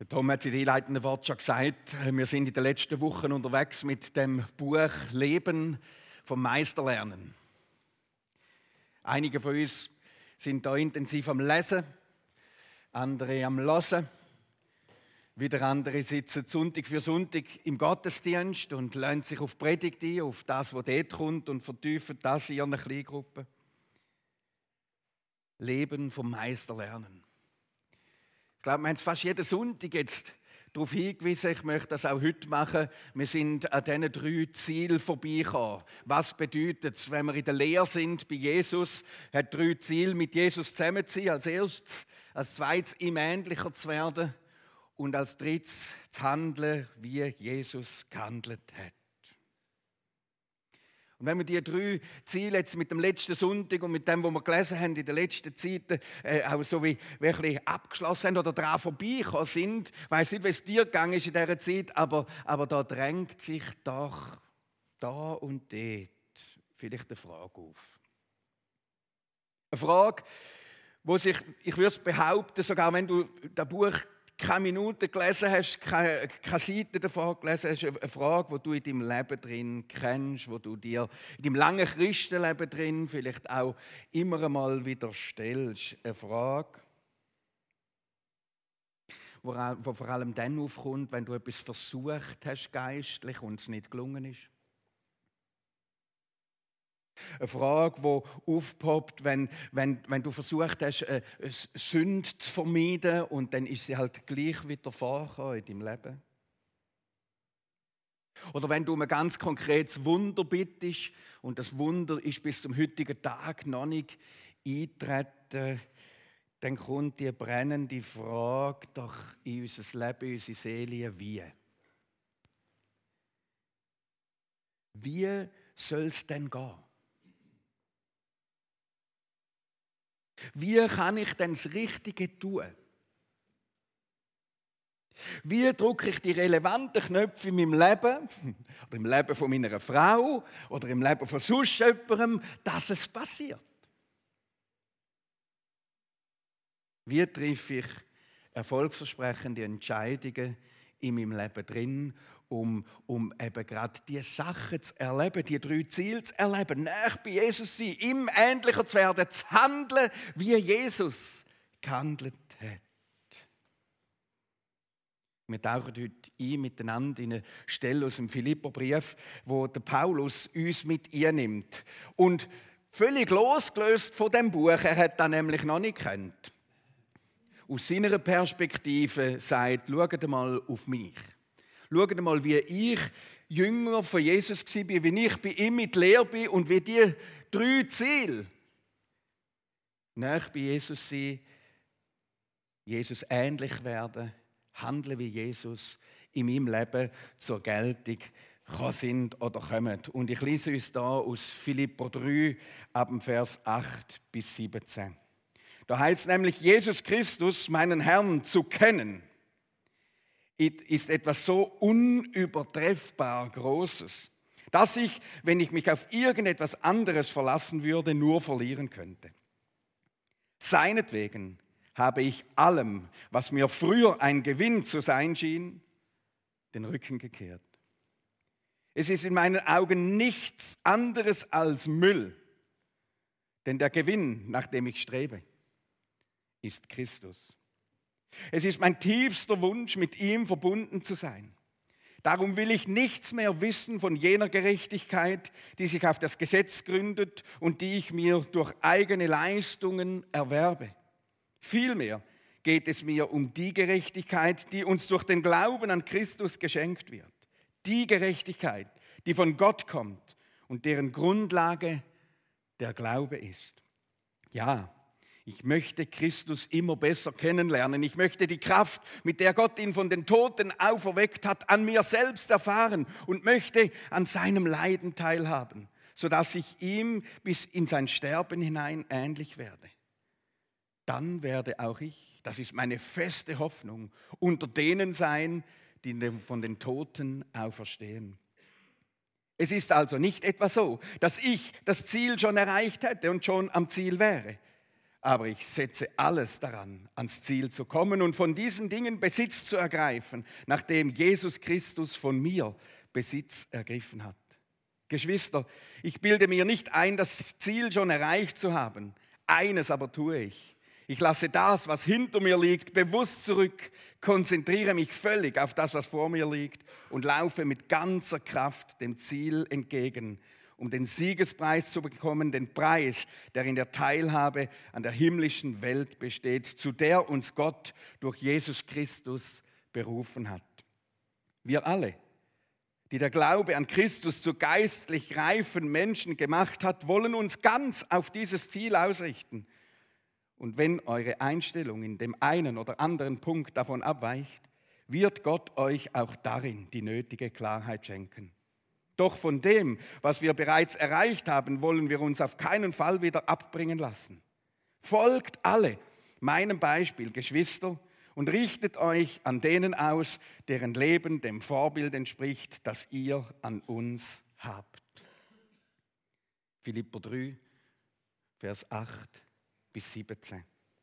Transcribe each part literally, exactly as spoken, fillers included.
Tom hat es in den einleitenden Worten schon gesagt, wir sind in den letzten Wochen unterwegs mit dem Buch Leben vom Meisterlernen. Einige von uns sind da intensiv am Lesen, andere am Hören. Wieder andere sitzen Sonntag für Sonntag im Gottesdienst und lassen sich auf die Predigt ein, auf das, was dort kommt, und vertiefen das in ihren Kleingruppen. Leben vom Meisterlernen. Ich glaube, wir haben es fast jeden Sonntag jetzt darauf hingewiesen, ich möchte das auch heute machen. Wir sind an diesen drei Zielen vorbeigekommen. Was bedeutet es, wenn wir in der Lehre sind bei Jesus? Er hat drei Ziele: mit Jesus zusammen zu sein, als erstes, als zweites ihm ähnlicher zu werden und als drittes zu handeln, wie Jesus gehandelt hat. Und wenn wir diese drei Ziele jetzt mit dem letzten Sonntag und mit dem, was wir gelesen haben in den letzten Zeiten, äh, auch so wie wirklich abgeschlossen haben oder daran vorbeigekommen sind, ich weiss nicht, wie es dir gegangen ist in dieser Zeit, aber, aber da drängt sich doch da und dort vielleicht eine Frage auf. Eine Frage, wo sich, ich würde es behaupten, sogar wenn du das Buch keine Minute gelesen hast, keine, keine Seite davon gelesen hast, eine Frage, die du in deinem Leben drin kennst, die du dir in deinem langen Christenleben drin vielleicht auch immer einmal wieder stellst. Eine Frage, die vor allem dann aufkommt, wenn du etwas versucht hast geistlich und es nicht gelungen ist. Eine Frage, die aufpoppt, wenn, wenn, wenn du versucht hast, eine Sünde zu vermeiden und dann ist sie halt gleich wieder vorgekommen in deinem Leben. Oder wenn du um ein ganz konkretes Wunder bittest und das Wunder ist bis zum heutigen Tag noch nicht eingetreten, dann kommt die brennende Frage doch in unser Leben, in unsere Seele, wie? Wie soll es denn gehen? Wie kann ich denn das Richtige tun? Wie drücke ich die relevanten Knöpfe in meinem Leben, oder im Leben von meiner Frau, oder im Leben von sonst jemandem, dass es passiert? Wie treffe ich erfolgsversprechende Entscheidungen in meinem Leben drin, um, um eben gerade diese Sachen zu erleben, die drei Ziele zu erleben, näher bei Jesus zu sein, ihm ähnlicher zu werden, zu handeln, wie Jesus gehandelt hat. Wir tauchen heute ein miteinander in eine Stelle aus dem Philipperbrief, wo der Paulus uns mit einnimmt. Und völlig losgelöst von dem Buch, er hat das nämlich noch nicht gekannt. Aus seiner Perspektive sagt, schaut mal auf mich. Schaut mal, wie ich Jünger von Jesus war, wie ich bei ihm mit Lehre bin und wie die drei Ziele, näher bei Jesus sein, Jesus ähnlich werden, handeln wie Jesus, in meinem Leben zur Geltung sind oder kommen. Und ich lese uns da aus Philipper drei, ab dem Vers acht bis siebzehn. Da heißt es nämlich, Jesus Christus, meinen Herrn, zu kennen, ist etwas so unübertreffbar Großes, dass ich, wenn ich mich auf irgendetwas anderes verlassen würde, nur verlieren könnte. Seinetwegen habe ich allem, was mir früher ein Gewinn zu sein schien, den Rücken gekehrt. Es ist in meinen Augen nichts anderes als Müll, denn der Gewinn, nach dem ich strebe, ist Christus. Es ist mein tiefster Wunsch, mit ihm verbunden zu sein. Darum will ich nichts mehr wissen von jener Gerechtigkeit, die sich auf das Gesetz gründet und die ich mir durch eigene Leistungen erwerbe. Vielmehr geht es mir um die Gerechtigkeit, die uns durch den Glauben an Christus geschenkt wird. Die Gerechtigkeit, die von Gott kommt und deren Grundlage der Glaube ist. Ja, ich möchte Christus immer besser kennenlernen. Ich möchte die Kraft, mit der Gott ihn von den Toten auferweckt hat, an mir selbst erfahren und möchte an seinem Leiden teilhaben, sodass ich ihm bis in sein Sterben hinein ähnlich werde. Dann werde auch ich, das ist meine feste Hoffnung, unter denen sein, die von den Toten auferstehen. Es ist also nicht etwa so, dass ich das Ziel schon erreicht hätte und schon am Ziel wäre. Aber ich setze alles daran, ans Ziel zu kommen und von diesen Dingen Besitz zu ergreifen, nachdem Jesus Christus von mir Besitz ergriffen hat. Geschwister, ich bilde mir nicht ein, das Ziel schon erreicht zu haben. Eines aber tue ich. Ich lasse das, was hinter mir liegt, bewusst zurück, konzentriere mich völlig auf das, was vor mir liegt und laufe mit ganzer Kraft dem Ziel entgegen, um den Siegespreis zu bekommen, den Preis, der in der Teilhabe an der himmlischen Welt besteht, zu der uns Gott durch Jesus Christus berufen hat. Wir alle, die der Glaube an Christus zu geistlich reifen Menschen gemacht hat, wollen uns ganz auf dieses Ziel ausrichten. Und wenn eure Einstellung in dem einen oder anderen Punkt davon abweicht, wird Gott euch auch darin die nötige Klarheit schenken. Doch von dem, was wir bereits erreicht haben, wollen wir uns auf keinen Fall wieder abbringen lassen. Folgt alle meinem Beispiel, Geschwister, und richtet euch an denen aus, deren Leben dem Vorbild entspricht, das ihr an uns habt. Philipper drei, Vers acht bis siebzehn.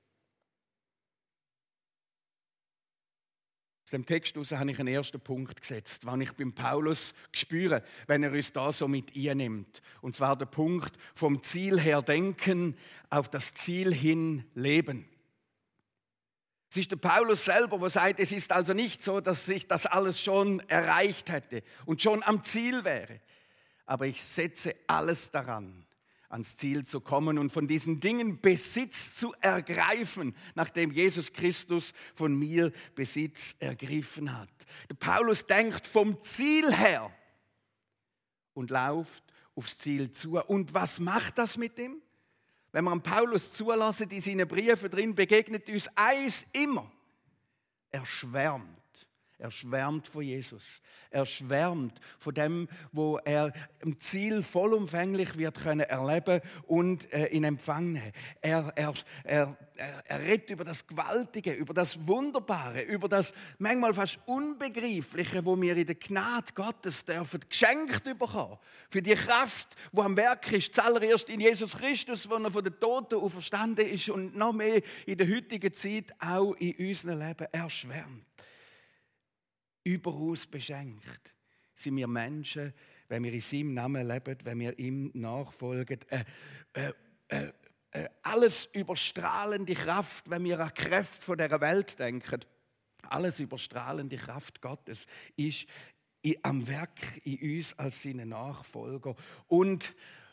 Aus dem Text heraus habe ich einen ersten Punkt gesetzt, den ich beim Paulus spüre, wenn er uns da so mit einnimmt. Und zwar der Punkt vom Ziel her denken, auf das Ziel hin leben. Es ist der Paulus selber, der sagt, es ist also nicht so, dass ich das alles schon erreicht hätte und schon am Ziel wäre. Aber ich setze alles daran, ans Ziel zu kommen und von diesen Dingen Besitz zu ergreifen, nachdem Jesus Christus von mir Besitz ergriffen hat. Der Paulus denkt vom Ziel her und läuft aufs Ziel zu. Und was macht das mit ihm? Wenn wir Paulus zulassen, in seinen Briefen drin, begegnet uns eins immer. Er schwärmt. Er schwärmt von Jesus. Er schwärmt von dem, wo er im Ziel vollumfänglich wird können erleben und äh, in Empfang nehmen. Er, er, er, er redet über das Gewaltige, über das Wunderbare, über das manchmal fast Unbegreifliche, wo wir in der Gnade Gottes dürfen geschenkt bekommen. Für die Kraft, die am Werk ist, zuallererst in Jesus Christus, wo er von den Toten auferstanden ist und noch mehr in der heutigen Zeit auch in unserem Leben. Er schwärmt. Überaus beschenkt sind wir Menschen, wenn wir in seinem Namen leben, wenn wir ihm nachfolgen. Äh, äh, äh, äh, alles überstrahlende Kraft, wenn wir an die Kräfte von dieser Welt denken. Alles überstrahlende Kraft Gottes ist am Werk in uns als seine Nachfolger. Und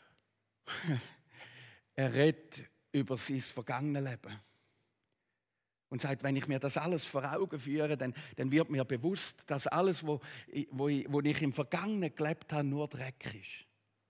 er redet über sein vergangenes Leben. Und sagt, wenn ich mir das alles vor Augen führe, dann, dann wird mir bewusst, dass alles, wo, wo, ich, wo ich im Vergangenen gelebt habe, nur Dreck ist.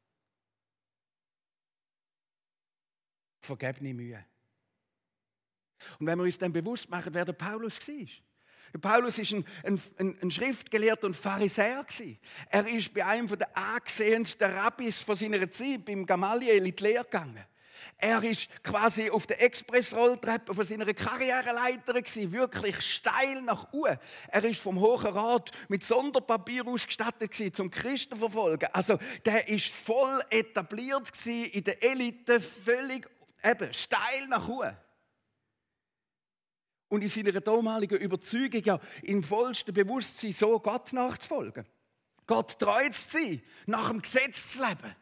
Vergebene Mühe. Und wenn wir uns dann bewusst machen, wer der Paulus war. Der Paulus war ein, ein, ein Schriftgelehrter und Pharisäer. Er ist bei einem der angesehensten Rabbis von seiner Zeit, beim Gamaliel, in die Lehre gegangen. Er ist quasi auf der Expressrolltreppe von seiner Karriereleiter gewesen, wirklich steil nach oben. Er ist vom Hohen Rat mit Sonderpapier ausgestattet gewesen, zum Christen verfolgen. Also der ist voll etabliert gewesen in der Elite, völlig eben steil nach oben. Und in seiner damaligen Überzeugung, ja, im vollsten Bewusstsein, so Gott nachzufolgen. Gott treu zu sein, nach dem Gesetz zu leben.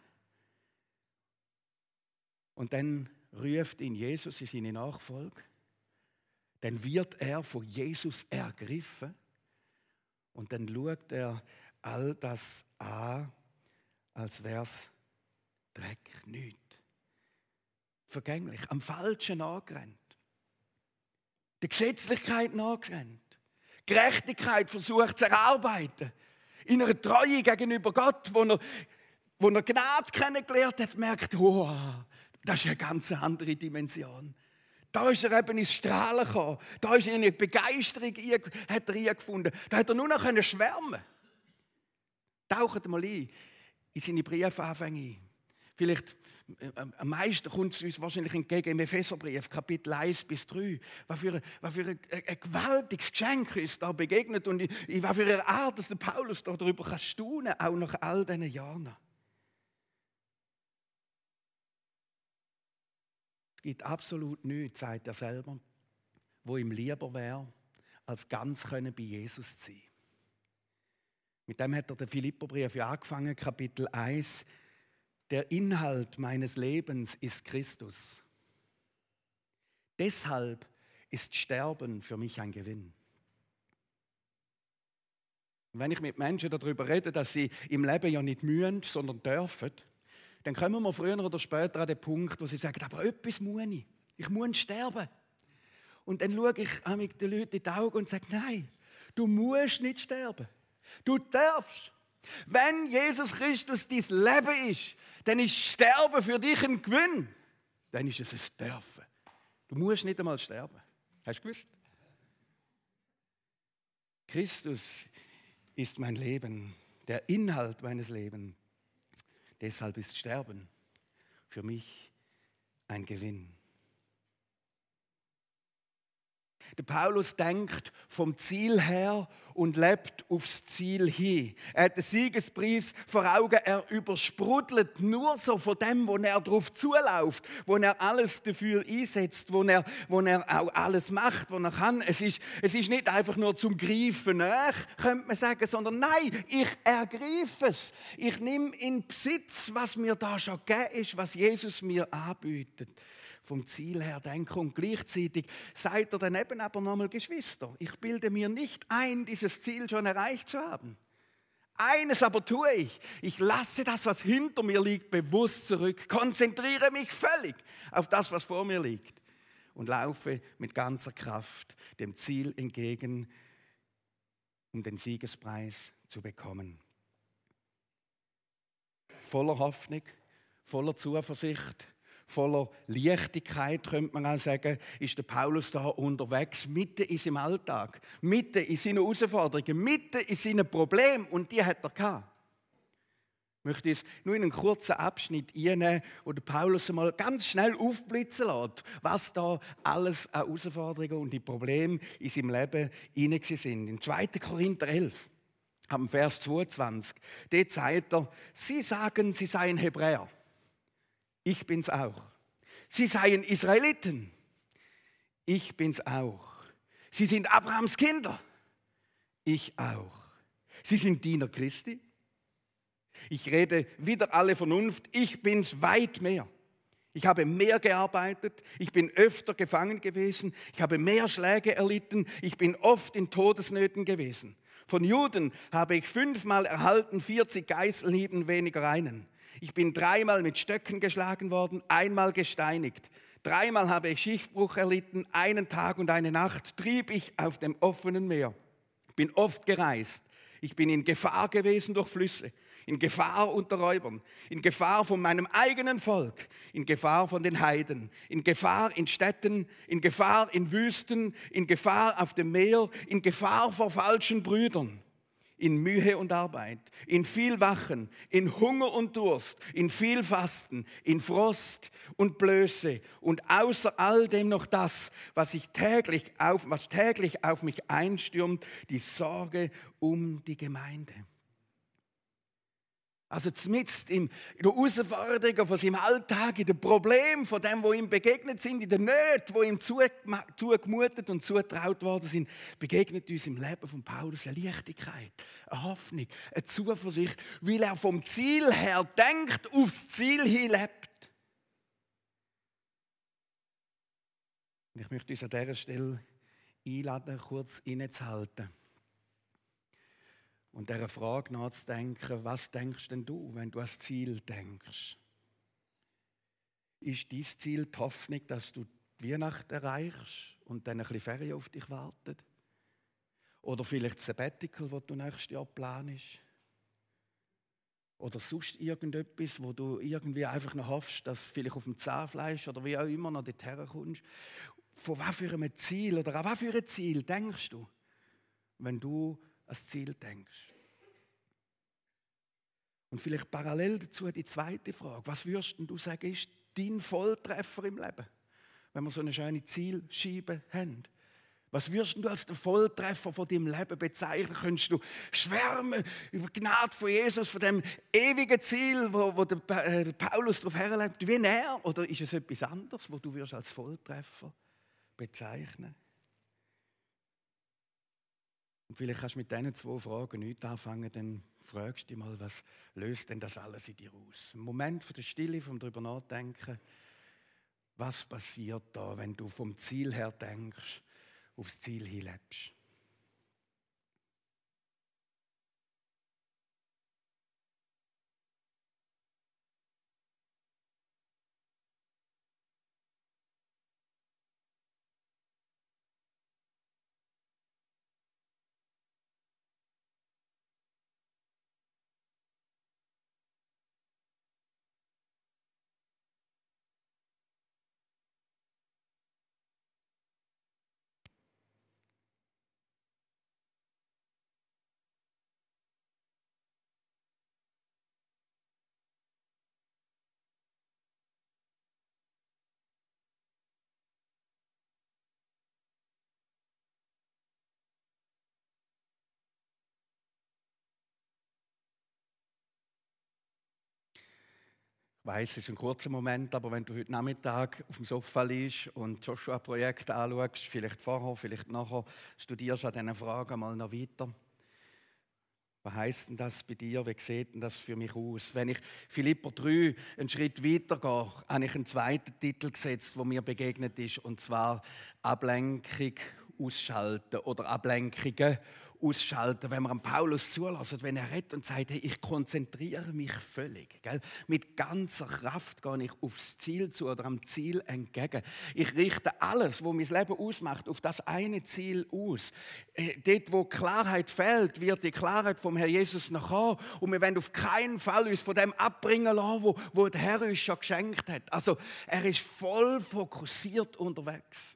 Und dann ruft ihn Jesus in seine Nachfolge. Dann wird er von Jesus ergriffen. Und dann schaut er all das an, als wäre es Dreck, nichts. Vergänglich, am Falschen angerannt. Der Gesetzlichkeit nachgerannt. Gerechtigkeit versucht zu erarbeiten. In einer Treue gegenüber Gott, wo er, wo er Gnade kennengelernt hat, merkt, oh, das ist eine ganz andere Dimension. Da ist er eben ins Strahlen gekommen. Da ist er eine Begeisterung hat er eingefunden. Da hat er nur noch schwärmen. Taucht mal ein in seine Briefanfänge ein. Vielleicht am meisten kommt es uns wahrscheinlich entgegen im Epheserbrief, Kapitel eins bis drei. Was für, ein, was für ein, ein gewaltiges Geschenk uns da begegnet und in was für eine Art, dass der Paulus darüber kann staunen, auch nach all diesen Jahren. Es gibt absolut nichts, sagt er selber, wo ihm lieber wäre, als ganz können bei Jesus zu sein. Mit dem hat er den Philipperbrief ja angefangen, Kapitel eins. Der Inhalt meines Lebens ist Christus. Deshalb ist Sterben für mich ein Gewinn. Und wenn ich mit Menschen darüber rede, dass sie im Leben ja nicht mühen, sondern dürfen, dann kommen wir früher oder später an den Punkt, wo sie sagen, aber etwas muss ich. Ich muss sterben. Und dann schaue ich den Leuten in die Augen und sage, nein, du musst nicht sterben. Du darfst. Wenn Jesus Christus dein Leben ist, dann ist Sterben für dich ein Gewinn. Dann ist es ein Dürfen. Du musst nicht einmal sterben. Hast du gewusst? Christus ist mein Leben, der Inhalt meines Lebens. Deshalb ist Sterben für mich ein Gewinn. Der Paulus denkt vom Ziel her und lebt aufs Ziel hin. Er hat den Siegespreis vor Augen, er übersprudelt nur so von dem, wo er drauf zuläuft, wo er alles dafür einsetzt, wo er, wo er auch alles macht, was er kann. Es ist, es ist nicht einfach nur zum Greifen nach, könnte man sagen, sondern nein, ich ergreife es. Ich nehme in Besitz, was mir da schon gegeben ist, was Jesus mir anbietet. Vom Ziel her denken. Und gleichzeitig sagt er dann eben aber nochmal, Geschwister, ich bilde mir nicht ein, dieses Ziel schon erreicht zu haben. Eines aber tue ich. Ich lasse das, was hinter mir liegt, bewusst zurück, konzentriere mich völlig auf das, was vor mir liegt und laufe mit ganzer Kraft dem Ziel entgegen, um den Siegespreis zu bekommen. Voller Hoffnung, voller Zuversicht, voller Leichtigkeit, könnte man auch sagen, ist der Paulus da unterwegs, mitten in seinem Alltag, mitten in seinen Herausforderungen, mitten in seinen Problemen. Und die hat er gehabt. Ich möchte es nur in einen kurzen Abschnitt einnehmen, wo der Paulus einmal ganz schnell aufblitzen lässt, was da alles an Herausforderungen und die Probleme in seinem Leben hinein sind. In zweiter Korinther elf, am Vers zweiundzwanzig, dort sagt er, sie sagen, sie seien Hebräer. Ich bin's auch. Sie seien Israeliten. Ich bin's auch. Sie sind Abrahams Kinder. Ich auch. Sie sind Diener Christi. Ich rede wider alle Vernunft. Ich bin's weit mehr. Ich habe mehr gearbeitet. Ich bin öfter gefangen gewesen. Ich habe mehr Schläge erlitten. Ich bin oft in Todesnöten gewesen. Von Juden habe ich fünfmal erhalten, vierzig Geißelhieben weniger einen. Ich bin dreimal mit Stöcken geschlagen worden, einmal gesteinigt. Dreimal habe ich Schiffbruch erlitten, einen Tag und eine Nacht trieb ich auf dem offenen Meer. Ich bin oft gereist. Ich bin in Gefahr gewesen durch Flüsse, in Gefahr unter Räubern, in Gefahr von meinem eigenen Volk, in Gefahr von den Heiden, in Gefahr in Städten, in Gefahr in Wüsten, in Gefahr auf dem Meer, in Gefahr vor falschen Brüdern. In Mühe und Arbeit, in viel Wachen, in Hunger und Durst, in viel Fasten, in Frost und Blöße und außer all dem noch das, was, ich täglich auf, was täglich auf mich einstürmt, die Sorge um die Gemeinde. Also zumindest in der Herausforderung von seinem Alltag, in den Problemen von dem, wo ihm begegnet sind, in den Nöten, wo ihm zugemutet und zugetraut worden sind, begegnet uns im Leben von Paulus eine Leichtigkeit, eine Hoffnung, eine Zuversicht, weil er vom Ziel her denkt, aufs Ziel hin lebt. Und ich möchte uns an dieser Stelle einladen, kurz innezuhalten. Und dieser Frage nachzudenken, was denkst denn du, wenn du ans Ziel denkst? Ist dein Ziel die Hoffnung, dass du die Weihnachten erreichst und dann ein bisschen Ferien auf dich wartet? Oder vielleicht das Sabbatical, das du nächstes Jahr planst? Oder sonst irgendetwas, wo du irgendwie einfach noch hoffst, dass vielleicht auf dem Zahnfleisch oder wie auch immer noch dorthin kommst? Von was für einem Ziel oder an was für ein Ziel denkst du, wenn du als Ziel denkst? Und vielleicht parallel dazu die zweite Frage. Was würdest du sagen, ist dein Volltreffer im Leben, wenn wir so eine schöne Zielscheibe haben? Was wirst du als den Volltreffer von deinem Leben bezeichnen? Könntest du schwärmen über die Gnade von Jesus, von dem ewigen Ziel, wo, wo der Paulus darauf herlebt, wie er? Oder ist es etwas anderes, wo du wirst als Volltreffer bezeichnen? Und vielleicht kannst du mit diesen zwei Fragen nichts anfangen, dann fragst du dich mal, was löst denn das alles in dir aus? Ein Moment von der Stille, vom darüber nachdenken, was passiert da, wenn du vom Ziel her denkst, aufs Ziel hin lebst. Ich weiss, es ist ein kurzer Moment, aber wenn du heute Nachmittag auf dem Sofa liegst und Joshua-Projekt anschaust, vielleicht vorher, vielleicht nachher, studierst an diesen Fragen mal noch weiter. Was heisst denn das bei dir? Wie sieht denn das für mich aus? Wenn ich Philipper drei einen Schritt weiter gehe, habe ich einen zweiten Titel gesetzt, der mir begegnet ist, und zwar Ablenkung ausschalten oder Ablenkungen ausschalten, wenn man Paulus zulässt, wenn er redet und sagt, hey, ich konzentriere mich völlig. Gell? Mit ganzer Kraft gehe ich aufs Ziel zu oder am Ziel entgegen. Ich richte alles, was mein Leben ausmacht, auf das eine Ziel aus. Äh, dort, wo Klarheit fehlt, wird die Klarheit vom Herrn Jesus noch kommen. Und wir wollen auf keinen Fall uns von dem abbringen lassen, wo, wo der Herr uns schon geschenkt hat. Also er ist voll fokussiert unterwegs.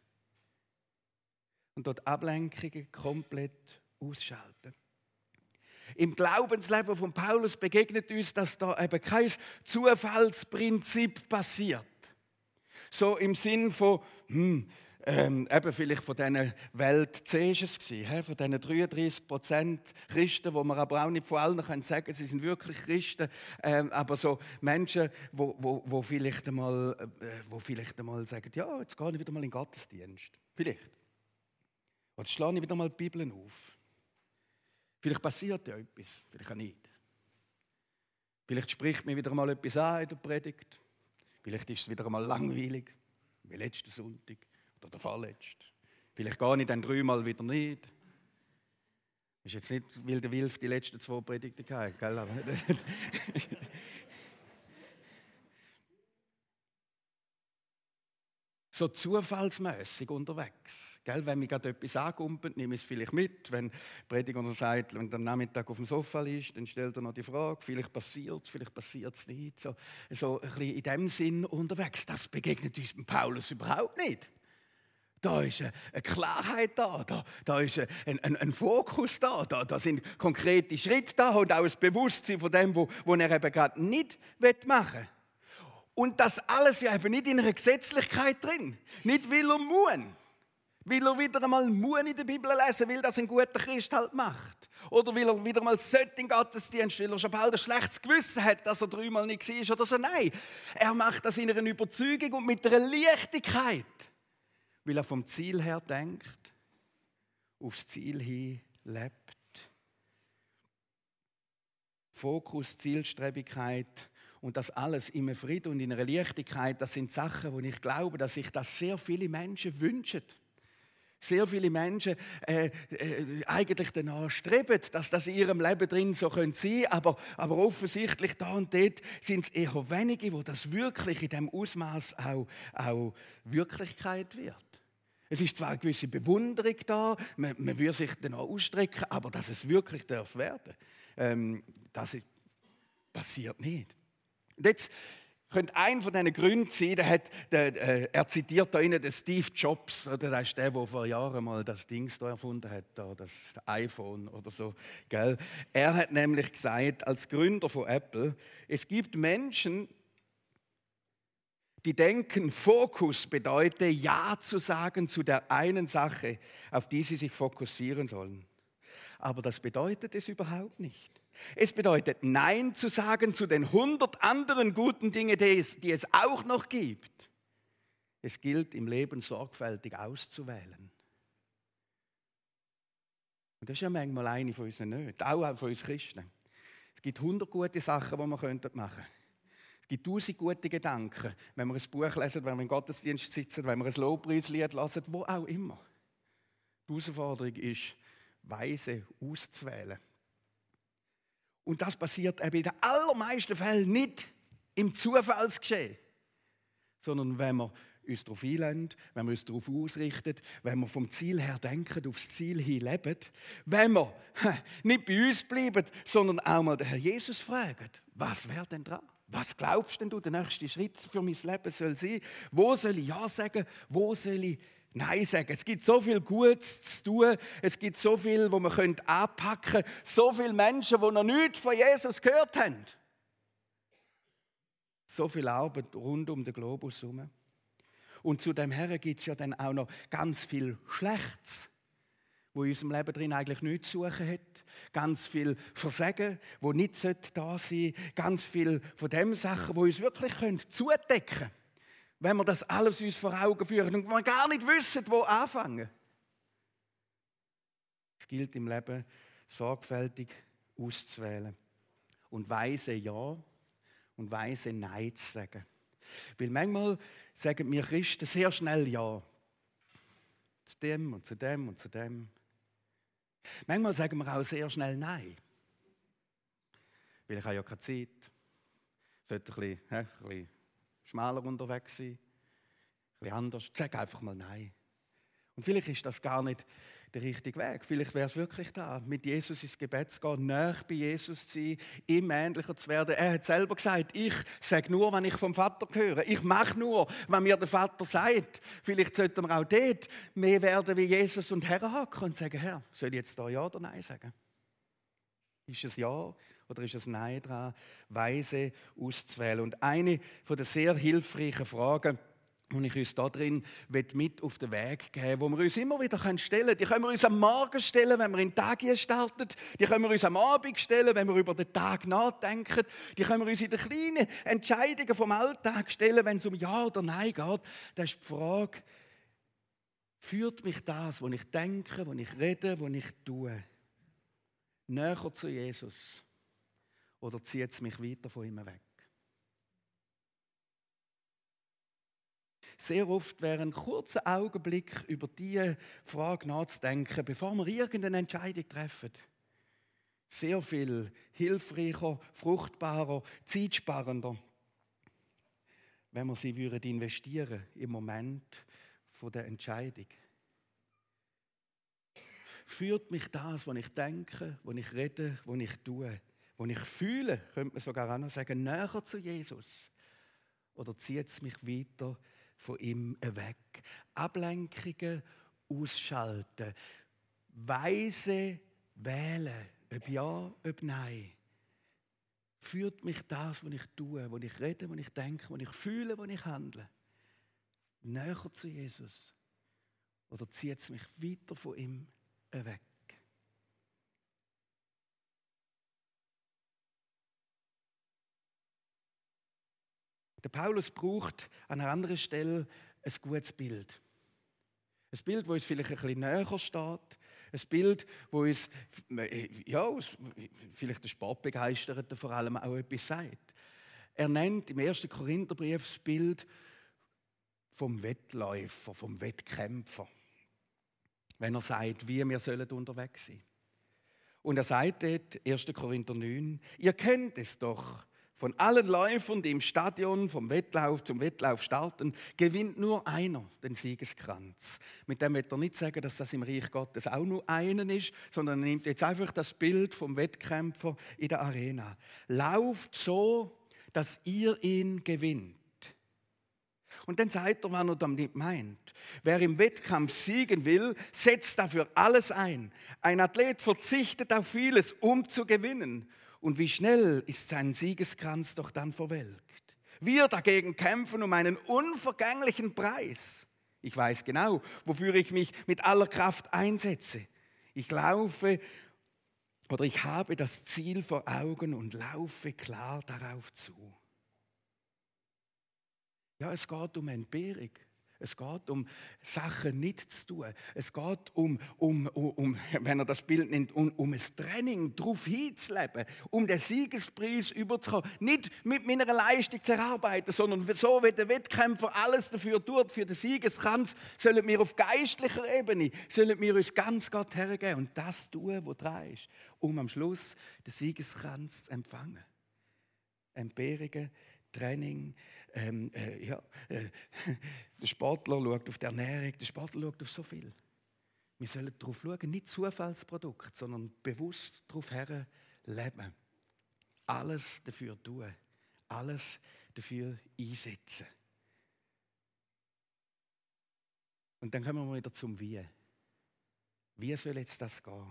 Und dort Ablenkungen komplett ausschalten. Im Glaubensleben von Paulus begegnet uns, dass da eben kein Zufallsprinzip passiert. So im Sinn von, hm, ähm, eben vielleicht von dieser Welt C ist es gewesen, von diesen dreiunddreißig Prozent Christen, wo man aber auch nicht von allen können sagen, sie sind wirklich Christen, ähm, aber so Menschen, wo, wo, wo, vielleicht einmal, äh, wo vielleicht einmal sagen, ja, jetzt gehe ich wieder mal in den Gottesdienst. Vielleicht. Oder schlage ich wieder mal die Bibel auf. Vielleicht passiert ja etwas, vielleicht auch nicht. Vielleicht spricht mir wieder mal etwas an in der Predigt. Vielleicht ist es wieder mal langweilig, wie letzten Sonntag oder der vorletzte. Vielleicht gehe ich dann dreimal wieder nicht. Das ist jetzt nicht, weil der Wilf die letzten zwei Predigten gehabt, gell? Aber so zufallsmässig unterwegs. Gell? Wenn mich gerade etwas angumpelt, nehme ich es vielleicht mit. Wenn der Prediger sagt, wenn der Nachmittag auf dem Sofa liegt, dann stellt er noch die Frage, vielleicht passiert es, vielleicht passiert es nicht. So, so ein bisschen in dem Sinn unterwegs. Das begegnet uns mit Paulus überhaupt nicht. Da ist eine Klarheit da, da, da ist ein, ein, ein Fokus da, da, da sind konkrete Schritte da und auch ein Bewusstsein von dem, was er eben gerade nicht machen will. Und das alles ja eben nicht in einer Gesetzlichkeit drin. Nicht weil er muss. Weil er wieder einmal muss in der Bibel lesen, weil das ein guter Christ halt macht. Oder weil er wieder mal sollte in den Gottesdienst, weil er schon bald ein schlechtes Gewissen hat, dass er dreimal nicht war oder so. Nein, er macht das in einer Überzeugung und mit einer Leichtigkeit. Weil er vom Ziel her denkt, aufs Ziel hin lebt. Fokus, Zielstrebigkeit. Und das alles in einem Frieden und in einer Leichtigkeit, das sind Sachen, wo ich glaube, dass sich das sehr viele Menschen wünschen. Sehr viele Menschen äh, äh, eigentlich danach streben, dass das in ihrem Leben drin so sein könnte. Aber, aber offensichtlich da und dort sind es eher wenige, wo das wirklich in diesem Ausmaß auch, auch Wirklichkeit wird. Es ist zwar eine gewisse Bewunderung da, man, man würde sich danach ausstrecken, aber dass es wirklich darf werden, ähm, das ist, passiert nicht. Und jetzt könnte ein von diesen Gründen sein, der hat, der, äh, er zitiert da innen den Steve Jobs, oder das ist der, der vor Jahren mal das Ding da erfunden hat, da, das iPhone oder so. Gell? Er hat nämlich gesagt, als Gründer von Apple, es gibt Menschen, die denken, Fokus bedeutet, Ja zu sagen zu der einen Sache, auf die sie sich fokussieren sollen. Aber das bedeutet es überhaupt nicht. Es bedeutet, Nein zu sagen zu den hundert anderen guten Dingen, die es, die es auch noch gibt. Es gilt, im Leben sorgfältig auszuwählen. Und das ist ja manchmal eine von uns nicht, auch von uns Christen. Es gibt hundert gute Sachen, die wir machen könnten. Es gibt tausend gute Gedanken, wenn wir ein Buch lesen, wenn wir im Gottesdienst sitzen, wenn wir ein Lobpreislied hören, wo auch immer. Die Herausforderung ist, weise auszuwählen. Und das passiert eben in den allermeisten Fällen nicht im Zufallsgeschehen, sondern wenn wir uns darauf einlassen, wenn wir uns darauf ausrichten, wenn wir vom Ziel her denken, aufs Ziel hin leben, wenn wir nicht bei uns bleiben, sondern auch mal den Herrn Jesus fragen, was wäre denn dran? Was glaubst denn du, der nächste Schritt für mein Leben soll sein? Wo soll ich Ja sagen? Wo soll ich Nein sagen? Es gibt so viel Gutes zu tun, es gibt so viel, wo man anpacken könnte, so viele Menschen, die noch nichts von Jesus gehört haben. So viel Arbeit rund um den Globus herum. Und zu dem Herrn gibt es ja dann auch noch ganz viel Schlechtes, wo in unserem Leben drin eigentlich nichts zu suchen hat. Ganz viel Versagen, wo nicht da sein sollte. Ganz viel von den Sachen, die uns wirklich zudecken können. Wenn wir das alles uns vor Augen führen und wir gar nicht wissen, wo anfangen. Es gilt im Leben, sorgfältig auszuwählen und weise Ja und weise Nein zu sagen. Weil manchmal sagen wir Christen sehr schnell Ja. Zu dem und zu dem und zu dem. Manchmal sagen wir auch sehr schnell Nein. Weil ich habe ja keine Zeit. Ich sollte ein bisschen, ein bisschen schmaler unterwegs sein. Ein bisschen anders. Ich sage einfach mal Nein. Und vielleicht ist das gar nicht der richtige Weg. Vielleicht wäre es wirklich da, mit Jesus ins Gebet zu gehen, nahe bei Jesus zu sein, ihm ähnlicher zu werden. Er hat selber gesagt, ich sage nur, wenn ich vom Vater höre. Ich mache nur, wenn mir der Vater sagt. Vielleicht sollten wir auch dort mehr werden wie Jesus und herhaken und sagen, Herr, soll ich jetzt da Ja oder Nein sagen? Ist es Ja oder ist es Nein dran, weise auszuwählen? Und eine von der sehr hilfreichen Fragen, und ich uns da drin mit auf den Weg geben, wo wir uns immer wieder stellen können. Die können wir uns am Morgen stellen, wenn wir in den Tag starten. Die können wir uns am Abend stellen, wenn wir über den Tag nachdenken. Die können wir uns in den kleinen Entscheidungen vom Alltag stellen, wenn es um Ja oder Nein geht. Das ist die Frage, führt mich das, was ich denke, was ich rede, was ich tue, näher zu Jesus? Oder zieht es mich weiter von ihm weg? Sehr oft wäre ein kurzer Augenblick über diese Frage nachzudenken, bevor wir irgendeine Entscheidung treffen. Sehr viel hilfreicher, fruchtbarer, zeitsparender, wenn wir sie würden investieren im Moment der Entscheidung. Führt mich das, was ich denke, was ich rede, was ich tue, was ich fühle, könnte man sogar auch noch sagen, näher zu Jesus? Oder zieht es mich weiter von ihm weg? Ablenkungen ausschalten. Weise wählen. Ob ja, ob nein. Führt mich das, was ich tue, was ich rede, was ich denke, was ich fühle, was ich handle, näher zu Jesus? Oder zieht es mich weiter von ihm weg? Der Paulus braucht an einer anderen Stelle ein gutes Bild. Ein Bild, das uns vielleicht ein bisschen näher steht. Ein Bild, wo uns, ja, vielleicht der Sportbegeisterte vor allem auch etwas sagt. Er nennt im ersten Korintherbrief das Bild vom Wettläufer, vom Wettkämpfer. Wenn er sagt, wie wir sollen unterwegs sein. Und er sagt dort, erster Korinther neun, ihr kennt es doch, von allen Läufern, die im Stadion vom Wettlauf zum Wettlauf starten, gewinnt nur einer den Siegeskranz. Mit dem wird er nicht sagen, dass das im Reich Gottes auch nur einen ist, sondern er nimmt jetzt einfach das Bild vom Wettkämpfer in der Arena. Lauft so, dass ihr ihn gewinnt. Und dann sagt er, was er damit meint. Wer im Wettkampf siegen will, setzt dafür alles ein. Ein Athlet verzichtet auf vieles, um zu gewinnen. Und wie schnell ist sein Siegeskranz doch dann verwelkt. Wir dagegen kämpfen um einen unvergänglichen Preis. Ich weiß genau, wofür ich mich mit aller Kraft einsetze. Ich laufe oder ich habe das Ziel vor Augen und laufe klar darauf zu. Ja, es geht um Entbehrung. Es geht um Sachen nicht zu tun. Es geht um, um, um, um wenn er das Bild nennt, um, um ein Training, darauf hinzuleben, um den Siegespreis überzukommen. Nicht mit meiner Leistung zu erarbeiten, sondern so, wie der Wettkämpfer alles dafür tut, für den Siegeskranz, sollen wir auf geistlicher Ebene, sollen wir uns ganz Gott hergeben und das tun, was dran ist, um am Schluss den Siegeskranz zu empfangen. Entbehrungen, Training, ähm, äh, ja, äh, der Sportler schaut auf die Ernährung, der Sportler schaut auf so viel. Wir sollen darauf schauen, nicht Zufallsprodukt, sondern bewusst darauf her leben. Alles dafür tun, alles dafür einsetzen. Und dann kommen wir wieder zum Wie. Wie soll jetzt das gehen?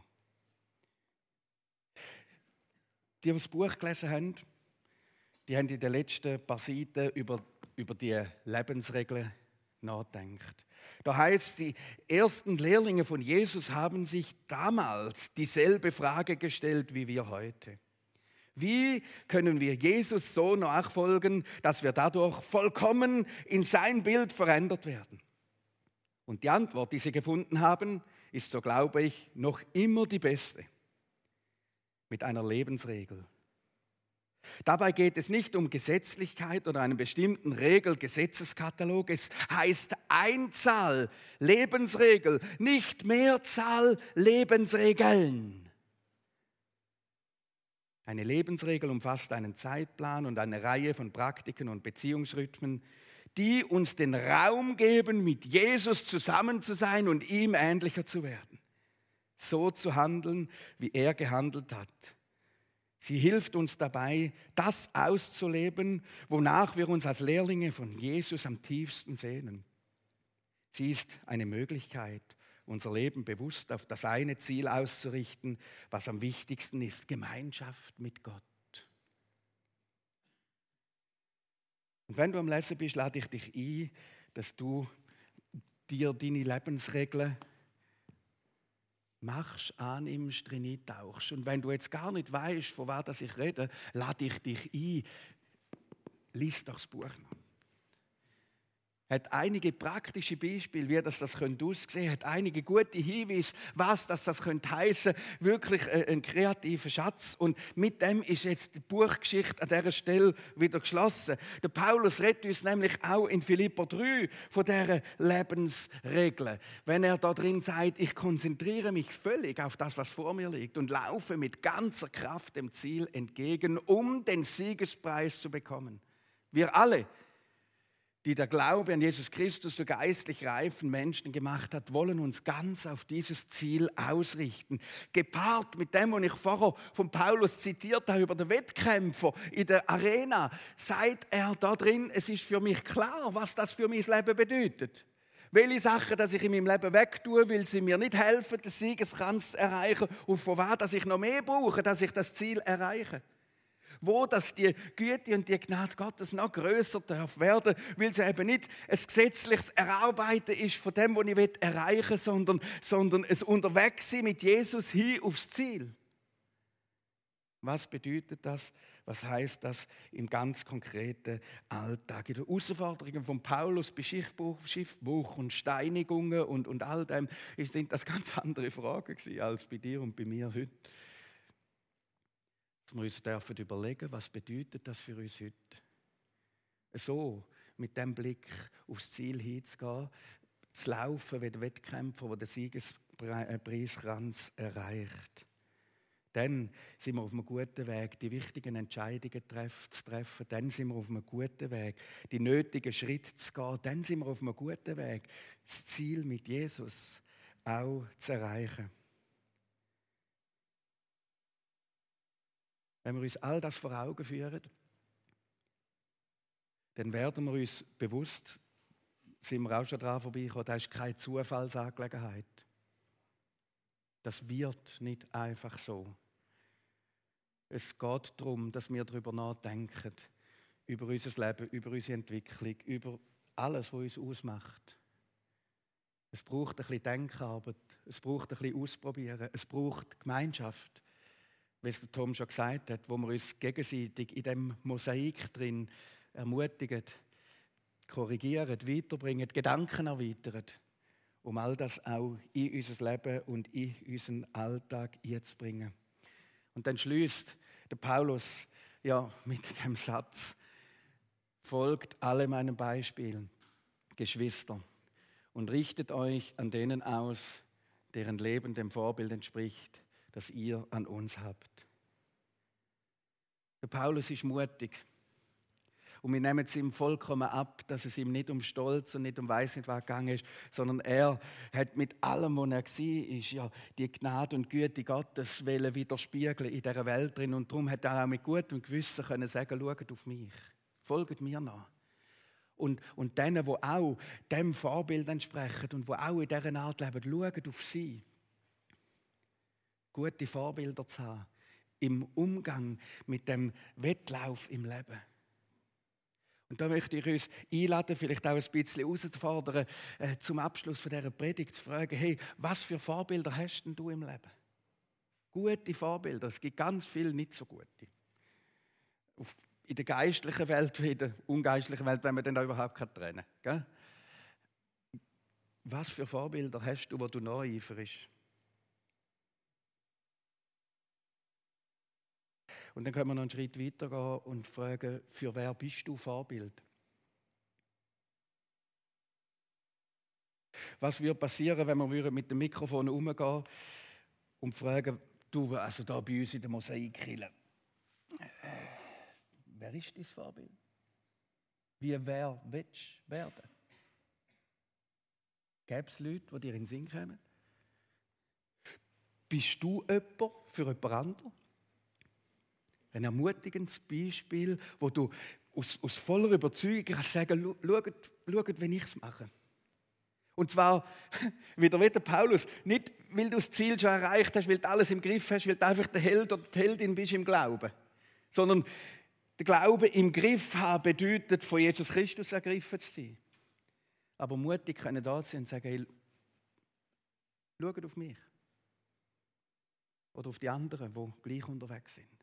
Die, die das Buch gelesen haben, die haben in den letzten paar Seiten über, über die Lebensregeln nachgedacht. Da heißt, die ersten Lehrlinge von Jesus haben sich damals dieselbe Frage gestellt wie wir heute. Wie können wir Jesus so nachfolgen, dass wir dadurch vollkommen in sein Bild verändert werden? Und die Antwort, die sie gefunden haben, ist, so glaube ich, noch immer die beste. Mit einer Lebensregel. Dabei geht es nicht um Gesetzlichkeit oder einen bestimmten Regel-Gesetzeskatalog. Es heißt Einzahl, Lebensregel, nicht Mehrzahl, Lebensregeln. Eine Lebensregel umfasst einen Zeitplan und eine Reihe von Praktiken und Beziehungsrhythmen, die uns den Raum geben, mit Jesus zusammen zu sein und ihm ähnlicher zu werden. So zu handeln, wie er gehandelt hat. Sie hilft uns dabei, das auszuleben, wonach wir uns als Lehrlinge von Jesus am tiefsten sehnen. Sie ist eine Möglichkeit, unser Leben bewusst auf das eine Ziel auszurichten, was am wichtigsten ist: Gemeinschaft mit Gott. Und wenn du am Lesen bist, lade ich dich ein, dass du dir deine Lebensregeln machst, annimmst, drin eintauchst. Und wenn du jetzt gar nicht weißt, von was ich rede, lade ich dich ein, lies doch das Buch noch. Hat einige praktische Beispiele, wie das, das könnte aussehen, hat einige gute Hinweise, was das, das könnte heissen, wirklich ein kreativer Schatz. Und mit dem ist jetzt die Buchgeschichte an dieser Stelle wieder geschlossen. Der Paulus redet uns nämlich auch in Philipper drei von dieser Lebensregel. Wenn er da drin sagt, ich konzentriere mich völlig auf das, was vor mir liegt und laufe mit ganzer Kraft dem Ziel entgegen, um den Siegespreis zu bekommen. Wir alle, die der Glaube an Jesus Christus zu geistlich reifen Menschen gemacht hat, wollen uns ganz auf dieses Ziel ausrichten. Gepaart mit dem, was ich vorher von Paulus zitiert habe über den Wettkämpfer in der Arena, sagt er da drin, es ist für mich klar, was das für mein Leben bedeutet. Welche Sachen, dass ich in meinem Leben wegtue, weil sie mir nicht helfen, den Siegeskranz zu erreichen, und von was, dass ich noch mehr brauche, dass ich das Ziel erreiche. Wo dass die Güte und die Gnade Gottes noch grösser darf werden, weil es eben nicht ein gesetzliches Erarbeiten ist von dem, was ich erreichen will, sondern, sondern ein Unterwegssein mit Jesus hin aufs Ziel. Was bedeutet das? Was heißt das im ganz konkreten Alltag? In den Herausforderungen von Paulus bei Schiffbruch, Schiffbruch und Steinigungen und, und all dem sind das ganz andere Fragen gewesen als bei dir und bei mir heute. Dass wir uns dürfen überlegen, was bedeutet das für uns heute? So, mit dem Blick aufs Ziel hinzugehen, zu laufen wie der Wettkämpfer, der den Siegespreisranz erreicht. Dann sind wir auf einem guten Weg, die wichtigen Entscheidungen zu treffen. Dann sind wir auf einem guten Weg, die nötigen Schritte zu gehen. Dann sind wir auf einem guten Weg, das Ziel mit Jesus auch zu erreichen. Wenn wir uns all das vor Augen führen, dann werden wir uns bewusst, sind wir auch schon dran vorbeigekommen, das ist keine Zufallsangelegenheit. Das wird nicht einfach so. Es geht darum, dass wir darüber nachdenken, über unser Leben, über unsere Entwicklung, über alles, was uns ausmacht. Es braucht ein bisschen Denkarbeit, es braucht ein bisschen Ausprobieren, es braucht Gemeinschaft, wie es der Tom schon gesagt hat, wo wir uns gegenseitig in dem Mosaik drin ermutigen, korrigieren, weiterbringen, Gedanken erweitern, um all das auch in unser Leben und in unseren Alltag einzubringen. Und dann schließt der Paulus ja mit dem Satz: Folgt alle meinen Beispielen, Geschwister, und richtet euch an denen aus, deren Leben dem Vorbild entspricht, das ihr an uns habt. Der Paulus ist mutig. Und wir nehmen es ihm vollkommen ab, dass es ihm nicht um Stolz und nicht um weiss nicht was gegangen ist, sondern er hat mit allem, was er war, ja, die Gnade und Güte Gottes widerspiegeln in dieser Welt drin. Und darum hat er auch mit gutem Gewissen können sagen: Schaut auf mich, folgt mir nach. Und, und denen, die auch dem Vorbild entsprechen und die auch in dieser Art leben, schaut auf sie. Gute Vorbilder zu haben im Umgang mit dem Wettlauf im Leben. Und da möchte ich uns einladen, vielleicht auch ein bisschen herauszufordern, äh, zum Abschluss von dieser Predigt zu fragen: Hey, was für Vorbilder hast denn du im Leben? Gute Vorbilder, es gibt ganz viele nicht so gute. Auf, in der geistlichen Welt wie in der ungeistlichen Welt, wenn man dann da überhaupt trennen kann. Gell? Was für Vorbilder hast du, wo du nacheiferst? Und dann können wir noch einen Schritt weitergehen und fragen: Für wer bist du Vorbild? Was würde passieren, wenn wir mit dem Mikrofon umgehen und fragen: Du, also da bei uns in der Mosaikkirche, äh, wer ist dein Vorbild? Wie wer willst du werden? Gäbe es Leute, die dir in den Sinn kommen? Bist du jemand für jemand anderen? Ein ermutigendes Beispiel, wo du aus, aus voller Überzeugung kannst sagen: Schaut, schaut, wenn ich es mache. Und zwar, wieder wie der Paulus, nicht weil du das Ziel schon erreicht hast, weil du alles im Griff hast, weil du einfach der Held oder die Heldin bist im Glauben. Sondern der Glaube im Griff haben bedeutet, von Jesus Christus ergriffen zu sein. Aber mutig können da sein und sagen: Hey, schaut auf mich. Oder auf die anderen, die gleich unterwegs sind.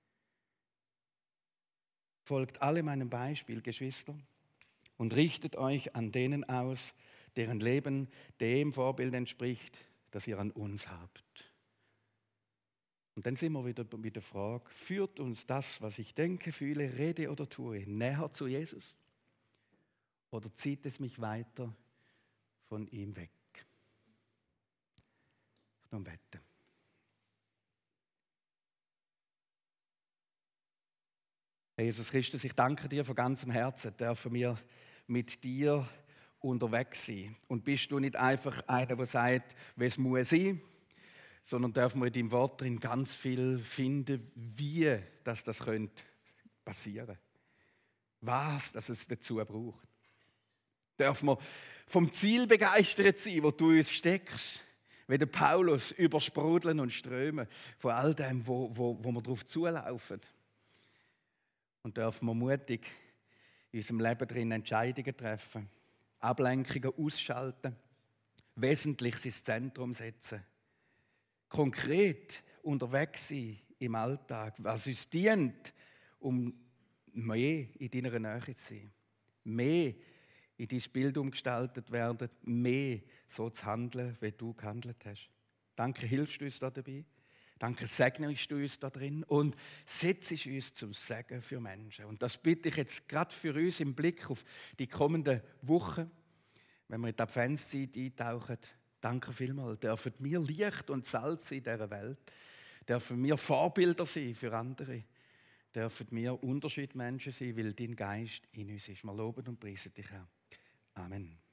Folgt alle meinem Beispiel, Geschwister, und richtet euch an denen aus, deren Leben dem Vorbild entspricht, das ihr an uns habt. Und dann sind wir wieder mit der Frage: Führt uns das, was ich denke, fühle, rede oder tue, näher zu Jesus? Oder zieht es mich weiter von ihm weg? Ich noch bete. Herr Jesus Christus, ich danke dir von ganzem Herzen, dürfen wir mit dir unterwegs sein. Und bist du nicht einfach einer, der sagt, wie es muss sein, sondern dürfen wir in deinem Wort drin ganz viel finden, wie das, das könnte passieren. Was, dass es dazu braucht. Dürfen wir vom Ziel begeistert sein, wo du uns steckst, wie der Paulus, übersprudeln und strömen von all dem, wo, wo, wo wir darauf zulaufen. Und dürfen wir mutig in unserem Leben drin Entscheidungen treffen, Ablenkungen ausschalten, Wesentliches ins Zentrum setzen, konkret unterwegs sein im Alltag, was uns dient, um mehr in deiner Nähe zu sein, mehr in dein Bild umgestaltet werden, mehr so zu handeln, wie du gehandelt hast. Danke, hilfst du uns da dabei. Danke, segnest du uns da drin und setzt uns zum Segen für Menschen. Und das bitte ich jetzt gerade für uns im Blick auf die kommenden Wochen, wenn wir in die Adventszeit eintauchen. Danke vielmals. Dürfen wir Licht und Salz in dieser Welt, dürfen wir Vorbilder sein für andere, dürfen wir Unterschiedmenschen sein, weil dein Geist in uns ist. Wir loben und preisen dich, Herr. Amen.